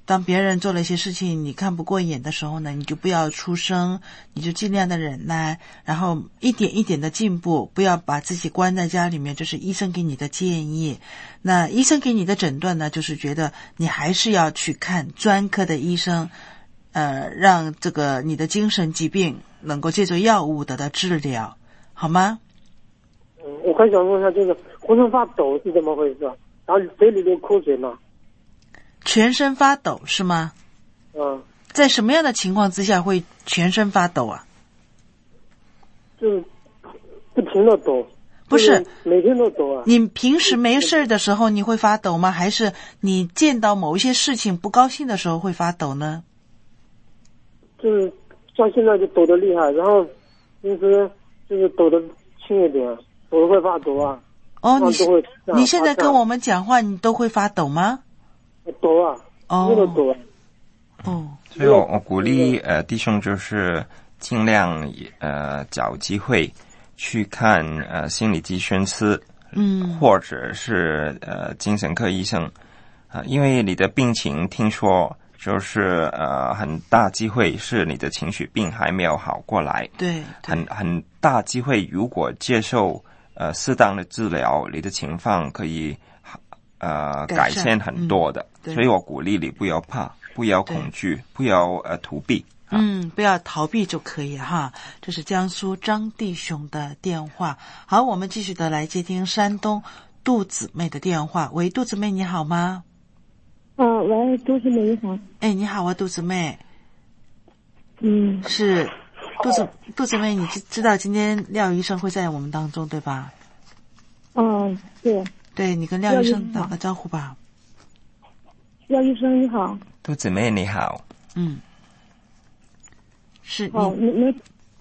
当别人做了一些事情你看不过眼的时候呢，你就不要出声，你就尽量的忍耐，然后一点一点的进步，不要把自己关在家里面。这是医生给你的建议。那医生给你的诊断呢，就是觉得你还是要去看专科的医生，呃，让这个你的精神疾病能够借助药物得到治疗，好吗？ 嗯，我还想问一下，这个浑身发抖是怎么回事？然后嘴里流口水呢？ 全身发抖是吗？ 嗯。 在什么样的情况之下会全身发抖啊？ 就是不停的抖。 不是每天都抖啊。 你平时没事的时候你会发抖吗？还是你见到某一些事情不高兴的时候会发抖呢？ 就是像现在就抖得厉害，然后平时就是抖得轻一点，抖得会发抖啊。 哦，你你现在跟我们讲话你都会发抖吗？ 抖啊， 哦， 都抖啊。 哦， 所以我我鼓励呃弟兄就是尽量呃找机会去看呃心理咨询师， 嗯， 或者是呃精神科医生啊、呃，因为你的病情听说就是呃很大机会是你的情绪病还没有好过来， 对， 对很很大机会如果接受呃适当的治疗，你的情况可以呃改善很多的、嗯，所以我鼓励你不要怕，不要恐惧，不要呃逃避。 嗯，不要逃避就可以哈。这是江苏张弟兄的电话。好，我们继续的来接听山东杜姊妹的电话。喂，杜姊妹你好吗？ 嗯，喂，杜姊妹你好。 哎，你好啊，杜姊妹。 嗯， 是杜姊杜姊妹，你知道今天廖医生会在我们当中对吧？ 嗯，对。 对，你跟廖医生打个招呼吧。 廖医生你好。 杜姊妹你好。 嗯。是你， 哦、你你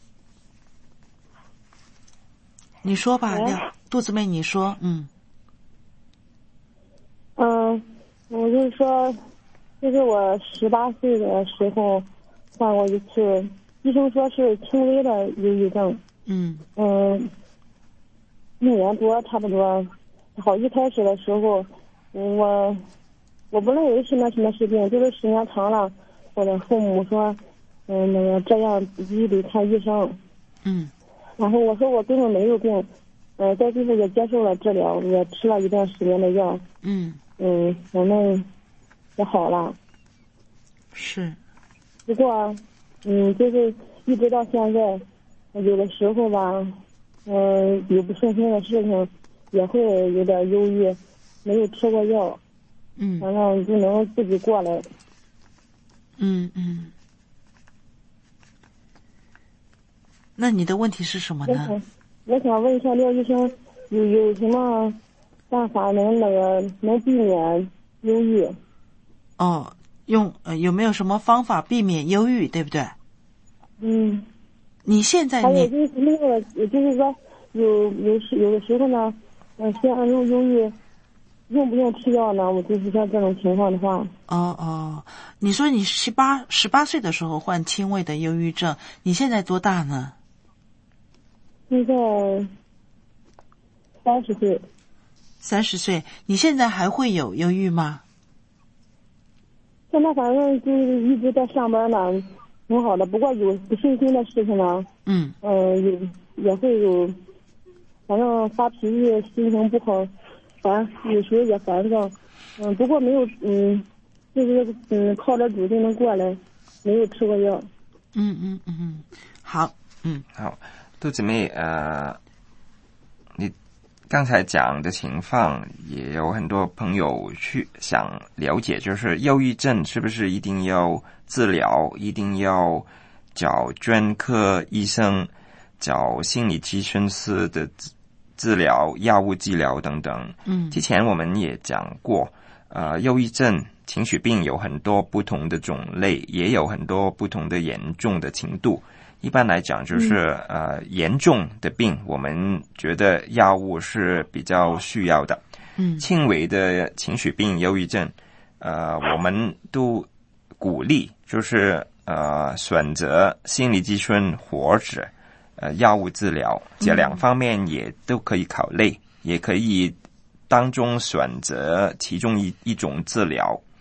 你说吧，廖杜姊妹，你说，嗯， 嗯，我就是说，就是我十八岁的时候患过一次，医生说是轻微的忧郁症， 嗯嗯，一年多差不多，好，一开始的时候，我我不认为是那什么事情，就是时间长了，我的父母说。嗯，那个这样必须得看医生。 嗯。 然后我说我根本没有病，呃，在最后也接受了治疗，也吃了一段时间的药。 嗯。 嗯，反正也好了。 是。 不过，嗯，就是一直到现在，有的时候吧，嗯，有不顺心的事情，也会有点忧郁，没有吃过药。 嗯。 反正就能自己过来。 嗯嗯。那你的问题是什么呢？ 我想，我想问一下廖医生，有有什么办法能那个能避免忧郁？ 哦，用呃有没有什么方法避免忧郁，对不对？ 嗯。 你现在还有就是那个，也就是说，有有时有的时候呢，嗯，像忧忧郁，用不用吃药呢？我就是像这种情况的话。 哦哦，你说你十八十八岁的时候患轻微的忧郁症，你现在多大呢？ 现在三十岁。 三十岁，你现在还会有忧郁吗？ 现在反正就是一直在上班呢，挺好的。不过有不顺心的事情呢， 嗯， 嗯，有也会有，反正发脾气，心情不好，烦，有时候也烦躁。嗯，不过没有，嗯，就是嗯，靠着主就能过来，没有吃过药。 嗯嗯嗯嗯，好，嗯好。杜姊妹，呃，你刚才讲的情况，也有很多朋友去想了解，就是忧郁症是不是一定要治疗，一定要找专科医生，找心理咨询师的治疗、药物治疗等等。 嗯， 之前我们也讲过，呃，忧郁症、情绪病有很多不同的种类，也有很多不同的严重的程度。一般来讲，就是呃严重的病，我们觉得药物是比较需要的。 嗯， 轻微的情绪病、忧郁症，呃，我们都鼓励就是呃选择心理咨询或者呃药物治疗，这两方面也都可以考虑，嗯、也可以当中选择其中一一种治疗。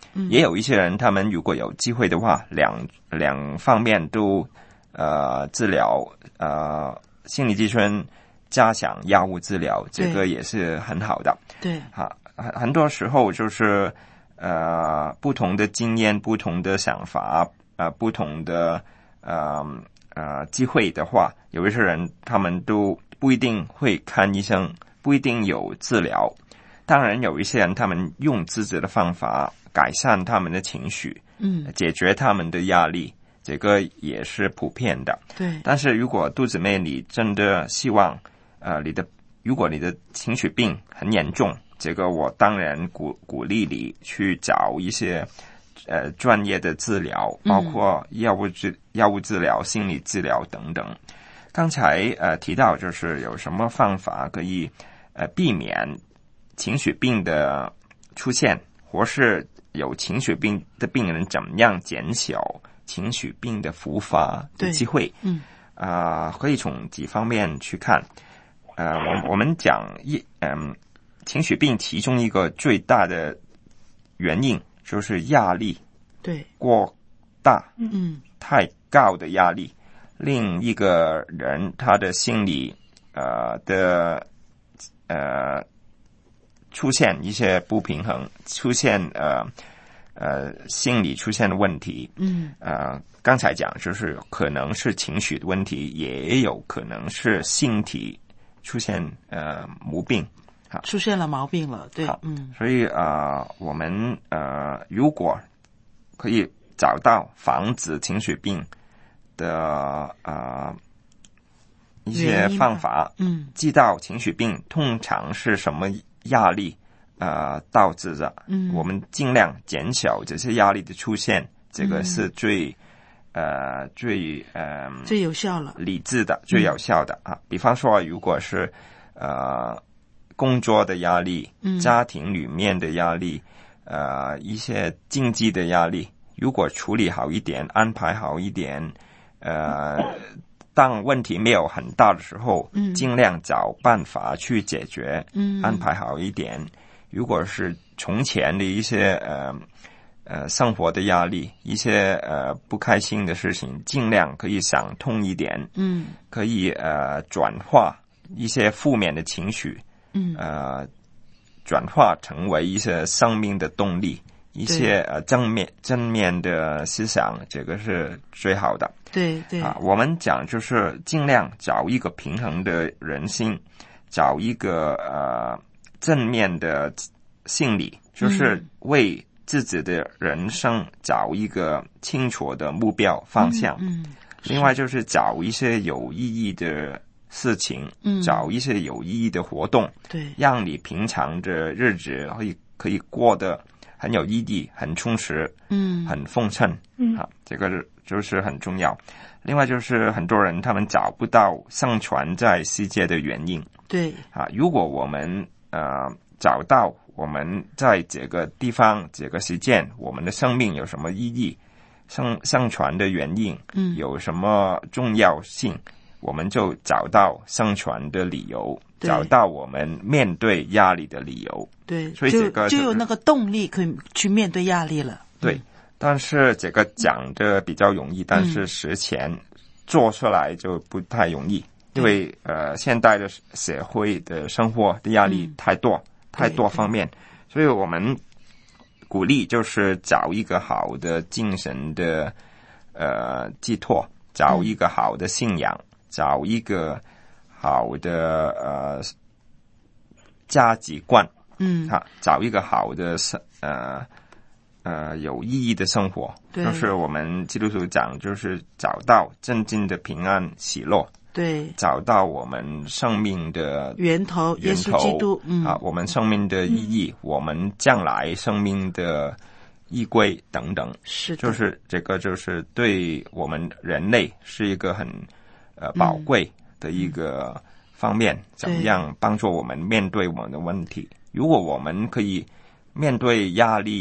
嗯， 也有一些人，他们如果有机会的话，两两方面都呃治疗，呃心理咨询加强药物治疗，这个也是很好的。 对， 啊，很很多时候就是呃不同的经验、不同的想法、呃不同的呃呃机会的话，有一些人他们都不一定会看医生，不一定有治疗。当然，有一些人他们用自己的方法改善他们的情绪， 嗯， 解决他们的压力，这个也是普遍的。 对。 但是如果杜姊妹你真的希望，呃，你的如果你的情绪病很严重，这个我当然鼓鼓励你去找一些呃专业的治疗，包括药物治药物治疗、心理治疗等等。刚才呃提到就是有什么方法可以呃避免情绪病的出现，或是有情绪病的病人怎么样减小情绪病的复发的机会？ 嗯， 啊、呃，可以从几方面去看。呃，我我们讲一嗯，情绪病其中一个最大的原因就是压力， 对， 过大， 嗯， 太高的压力，令一个人他的心理呃的呃出现一些不平衡，出现呃呃心理出现问题， 嗯， 呃，刚才讲就是可能是情绪的问题，也有可能是身体出现呃毛病，好， 出现了毛病了，对，嗯， 所以啊、呃，我们呃如果可以找到防止情绪病的呃一些方法， 嗯， 知道情绪病通常是什么压力呃导致的， 嗯， 我们尽量减少这些压力的出现，这个是最、嗯、呃最呃最有效了， 理智的最有效的、嗯、啊。比方说，如果是呃工作的压力、 嗯、 家庭里面的压力，呃一些经济的压力，如果处理好一点，安排好一点，呃。当问题没有很大的时候， 嗯， 尽量找办法去解决， 嗯， 安排好一点。如果是从前的一些呃呃生活的压力，一些呃不开心的事情，尽量可以想通一点， 嗯， 可以呃转化一些负面的情绪， 嗯， 呃转化成为一些生命的动力。一些呃正面正面的思想，这个是最好的。 对对啊，我们讲就是尽量找一个平衡的人心，找一个呃正面的心理，就是为自己的人生找一个清楚的目标方向。 嗯，嗯另外就是找一些有意义的事情， 嗯， 找一些有意义的活动， 对， 让你平常的日子可以可以过得很有意义，很充实， 嗯， 很丰盛， 嗯， 啊，这个就是很重要。另外就是很多人他们找不到生存在世界的原因， 对， 啊，如果我们呃找到我们在这个地方这个时间，我们的生命有什么意义，生生存的原因， 嗯， 有什么重要性，我们就找到生存的理由，找到我们面对压力的理由。 对， 所以这个就, 就有那个动力可以去面对压力了。 对，嗯、但是这个讲的比较容易，但是实践做出来就不太容易，嗯、因为呃，现代的社会的生活的压力太多，嗯、太多方面，所以我们鼓励就是找一个好的精神的呃寄托，找一个好的信仰，嗯、找一个好的呃价值观。 嗯， 好，找一个好的呃呃有意义的生活，就是我们基督徒讲，就是找到真正的平安喜乐， 对， 找到我们生命的源头，耶稣基督，嗯， 啊，我们生命的意义，嗯、我们将来生命的依归等等， 是的， 就是这个就是对我们人类是一个很呃宝贵的一个方面，嗯、怎么样帮助我们面对我们的问题。如果我们可以面对压力，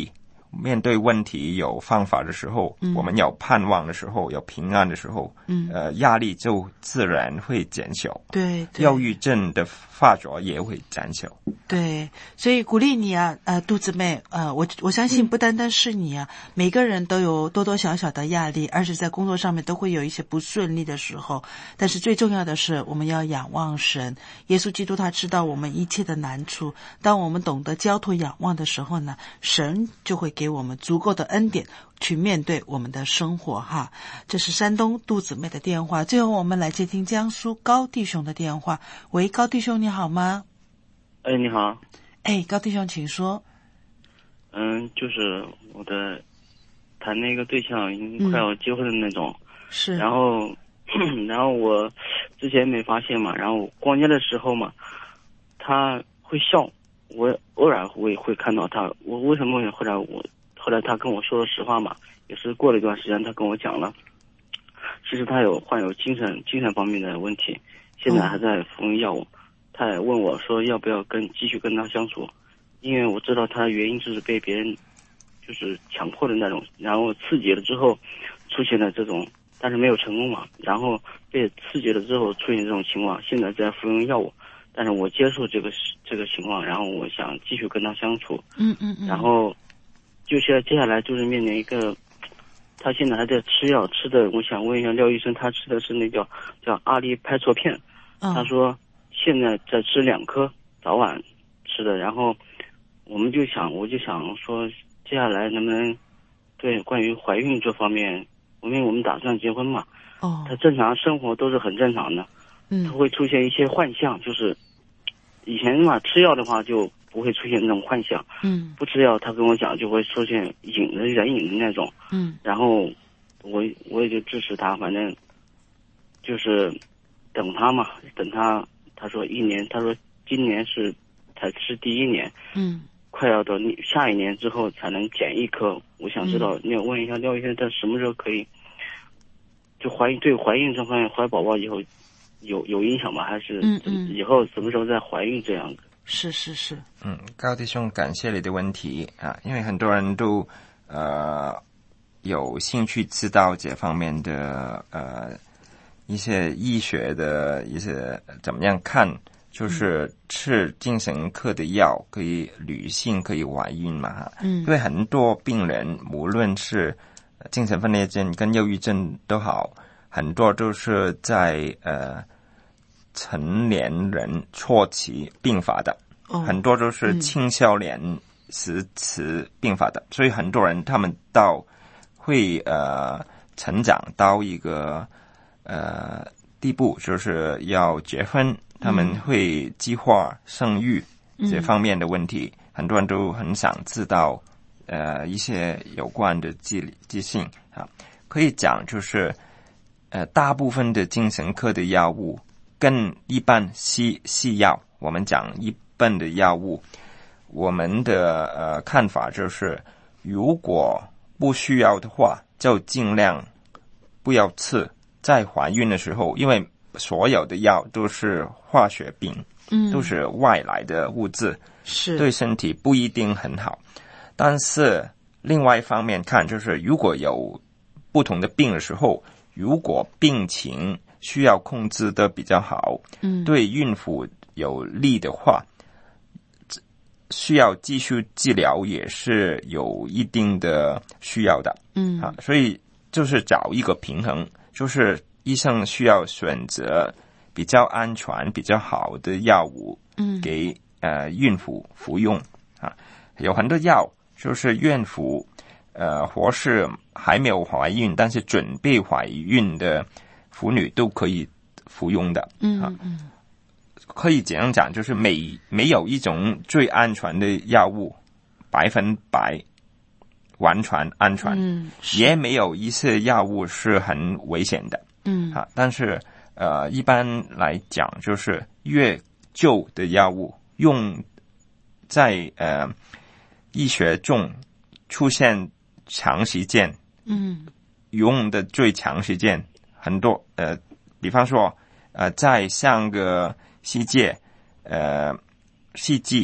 面对问题有方法的时候， 嗯、 我们有盼望的时候，有平安的时候， 嗯， 呃，压力就自然会减小， 对，对， 忧郁症的发作也会减小。 对，所以鼓励你啊，呃，杜姊妹，呃，我我相信不单单是你啊，嗯、每个人都有多多小小的压力，而且在工作上面都会有一些不顺利的时候。但是最重要的是，我们要仰望神，耶稣基督他知道我们一切的难处。当我们懂得交托仰望的时候呢，神就会给我们足够的恩典去面对我们的生活哈。这是山东杜姊妹的电话。最后我们来接听江苏高弟兄的电话。喂，高弟兄你好吗？ 哎，你好。 哎，高弟兄请说。 嗯，就是我的谈那个对象已经快要结婚的那种。 嗯、是。 然后然后我之前没发现嘛，然后逛街的时候嘛，他会笑，我偶尔会会看到他，我为什么后来我后来他跟我说了实话嘛，也是过了一段时间他跟我讲了，其实他有患有精神精神方面的问题，现在还在服用药物。嗯、他也问我说要不要跟继续跟他相处，因为我知道他的原因就是被别人就是强迫的那种，然后刺激了之后出现了这种，但是没有成功嘛，然后被刺激了之后出现这种情况，现在在服用药物。但是我接受这个这个情况，然后我想继续跟他相处。 嗯嗯嗯。 然后，就是接下来就是面临一个，他现在还在吃药，吃的，我想问一下廖医生，他吃的是那叫叫阿利拍唑片。 嗯。 他说现在在吃两颗，早晚吃的。然后我们就想，我就想说，接下来能不能对关于怀孕这方面，因为我们打算结婚嘛。 哦。 他正常生活都是很正常的。 嗯。 他会出现一些幻象，就是。以前嘛，吃药的话就不会出现那种幻想。 嗯。 不吃药，他跟我讲就会出现瘾的人瘾的那种。 嗯。 然后我我也就支持他，反正就是等他嘛，等他。他说一年，他说今年是才吃第一年。 嗯。 快要到下一年之后才能减一颗。我想知道，你要问一下廖医生，他什么时候可以？就怀孕对怀孕这方面，怀宝宝以后。有有影响吗？还是嗯嗯以后什么时候再怀孕这样子？ 是是是。 嗯，高弟兄，感谢你的问题啊，因为很多人都呃有兴趣知道这方面的呃一些医学的一些怎么样看，就是吃精神科的药可以女性可以怀孕嘛？ 嗯， 因为很多病人无论是精神分裂症跟忧郁症都好。很多都是在呃成年人初期并发的， 哦、 很多都是青少年时期并发的，嗯、所以很多人他们到会呃成长到一个呃地步，就是要结婚，他们会计划生育这方面的问题，嗯、很多人都很想知道呃一些有关的记记性啊，可以讲就是。呃，大部分的精神科的药物跟一般西西药，我们讲一般的药物，我们的呃看法就是，如果不需要的话，就尽量不要吃。在怀孕的时候，因为所有的药都是化学品， 嗯， 都是外来的物质， 是对身体不一定很好。但是另外一方面看，就是如果有不同的病的时候。如果病情需要控制的比较好， 嗯， 对孕妇有利的话，需要继续治疗也是有一定的需要的， 嗯啊，所以就是找一个平衡，就是医生需要选择比较安全、比较好的药物， 嗯， 给呃孕妇服用啊，有很多药就是孕妇。呃，或是还没有怀孕，但是准备怀孕的妇女都可以服用的。 嗯嗯， 可以这样讲，就是没没有一种最安全的药物，百分百完全安全， 嗯， 也没有一些药物是很危险的。 嗯， 啊，但是呃，一般来讲，就是越旧的药物用在呃医学中出现。长时间， 嗯， 用的最长时间很多，呃，比方说，呃，在上个世界，呃，世纪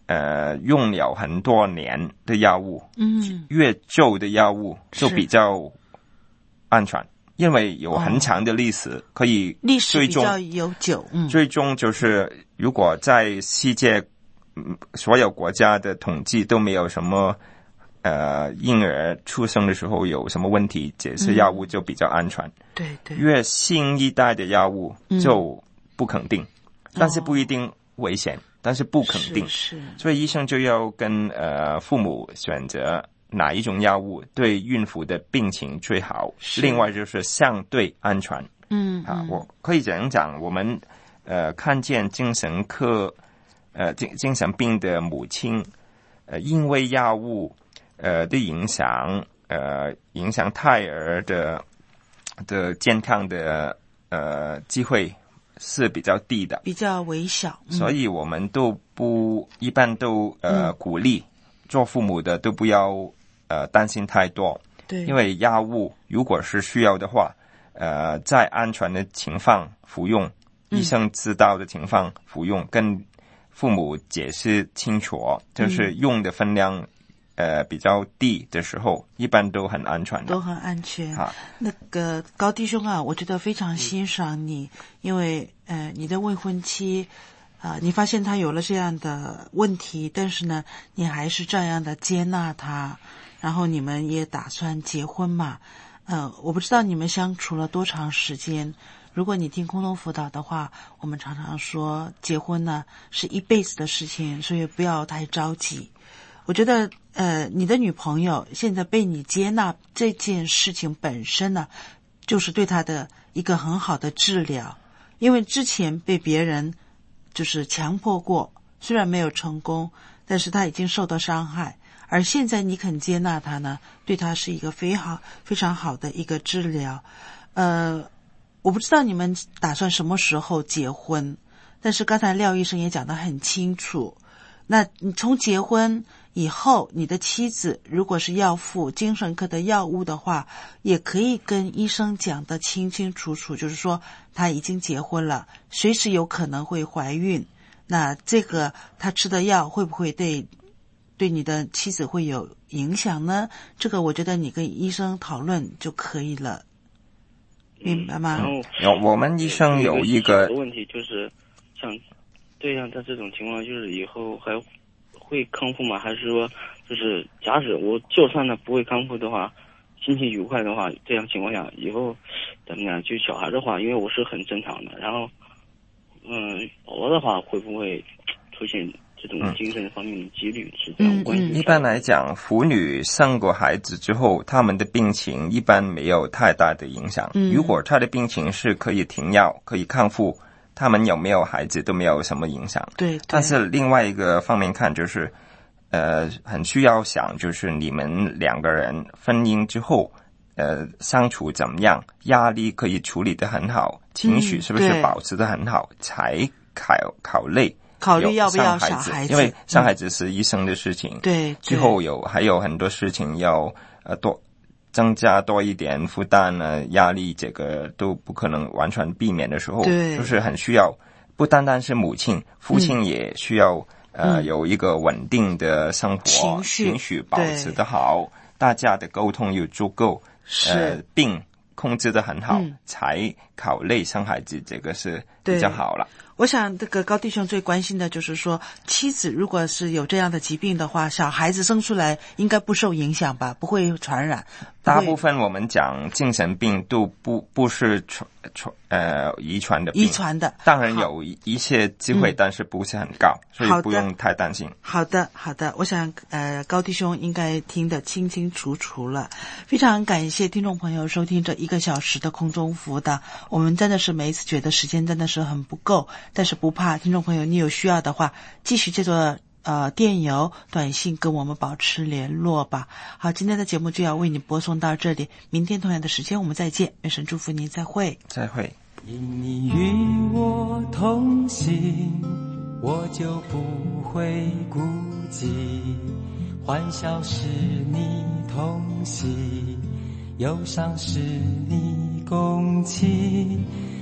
呃用了很多年的药物， 嗯， 越旧的药物就比较安全，因为有很长的历史，哦、可以历史比较悠久。嗯， 最终就是如果在世界所有国家的统计都没有什么呃婴儿出生的时候有什么问题，这些药物就比较安全。嗯、 对对， 越新一代的药物就不肯定，嗯、但是不一定危险。哦，但是不肯定， 是是， 所以医生就要跟呃父母选择哪一种药物对孕妇的病情最好，另外就是相对安全。 嗯， 啊，我可以这样讲，我们呃看见精神科呃精精神病的母亲，呃因为药物呃的影响，呃影响胎儿的的健康的呃机会是比较低的， 比较微小， 嗯、所以我们都不一般都呃、嗯、鼓励做父母的都不要呃担心太多， 对， 因为药物如果是需要的话，呃在安全的情况服用，嗯、医生知道的情况服用，跟父母解释清楚，就是用的分量。嗯呃，比较低的时候，一般都很安全的， 都很安全。啊，那个高弟兄啊，我觉得非常欣赏你，嗯、因为呃，你的未婚妻啊、呃，你发现他有了这样的问题，但是呢，你还是这样的接纳他，然后你们也打算结婚嘛？呃，我不知道你们相处了多长时间。如果你听空中辅导的话，我们常常说结婚呢是一辈子的事情，所以不要太着急。我觉得呃，你的女朋友现在被你接纳这件事情本身呢，就是对她的一个很好的治疗。因为之前被别人就是强迫过，虽然没有成功，但是她已经受到伤害，而现在你肯接纳她呢，对她是一个非常非常好的一个治疗。呃，我不知道你们打算什么时候结婚，但是刚才廖医生也讲得很清楚，那你从结婚以后，你的妻子如果是要服精神科的药物的话，也可以跟医生讲得清清楚楚，就是说她已经结婚了，随时有可能会怀孕。那这个她吃的药会不会对对你的妻子会有影响呢？这个我觉得你跟医生讨论就可以了，明白吗？ 有，我们医生有一个问题，就是像对像他这种情况，就是以后还会康复吗？还是说，就是假使我就算他不会康复的话，心情愉快的话，这样情况下以后怎么样？就小孩的话，因为我是很正常的，然后嗯，宝宝的话会不会出现这种精神方面的几率是这样关系？ 一般来讲，妇女生过孩子之后，他们的病情一般没有太大的影响。嗯、如果她的病情是可以停药、可以康复，他们有没有孩子都没有什么影响。 对， 但是另外一个方面看，就是呃，很需要想，就是你们两个人婚姻之后，呃，相处怎么样，压力可以处理得很好，情绪是不是保持得很好，嗯、才考考虑。 考虑要不要小孩子， 因为生孩子是医生的事情。 对、嗯， 之后有还有很多事情要呃多增加多一点负担呢，压力这个都不可能完全避免的时候， 对， 就是很需要，不单单是母亲，父亲也需要、嗯、呃有一个稳定的生活， 情绪情绪保持得好，大家的沟通又足够，呃病控制得很好、嗯，才考虑生孩子，这个是比较好了。 我想这个高弟兄最关心的就是说，妻子如果是有这样的疾病的话，小孩子生出来应该不受影响吧，不会传染。 大部分我们讲精神病都不不是传传呃遗传的病， 遗传的当然有一些机会、嗯，但是不是很高，所以不用太担心。 好的，好的，我想呃高弟兄应该听得清清楚楚了。非常感谢听众朋友收听这一个小时的空中辅导，我们真的是每一次觉得时间真的是很不够。但是不怕，听众朋友，你有需要的话，继续借着呃电邮、短信跟我们保持联络吧。好，今天的节目就要为你播送到这里，明天同样的时间我们再见，愿神祝福您，再会， 再会。 因你与我同行，我就不会孤寂，欢笑是你同喜，忧伤是你共情。